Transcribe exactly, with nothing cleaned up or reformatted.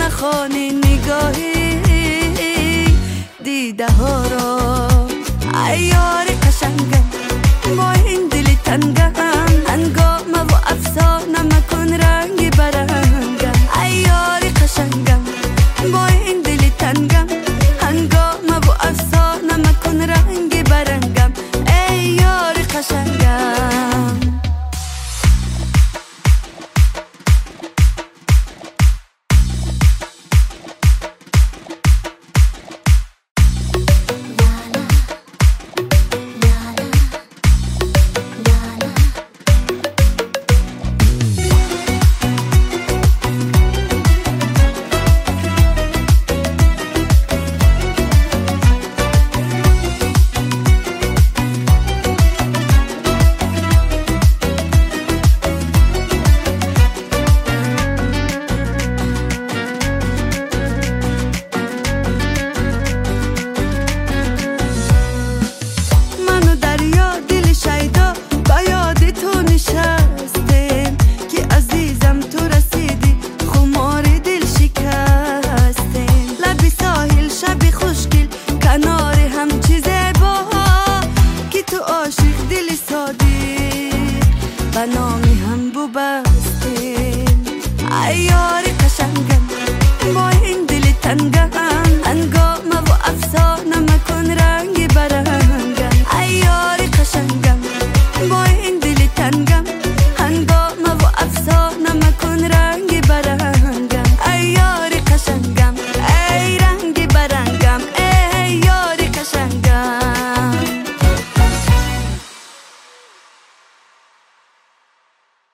نخوانی نگاهی دیده ها را. ای یار قشنگم با این دل تنگم، هنگام و افسانه مکن رنگ برنگم. ای یار قشنگم با این دل تنگم، هنگام و افسانه مکن رنگ برنگم. ای یار قشنگم. عاشق دل صادق به نام هم بوبا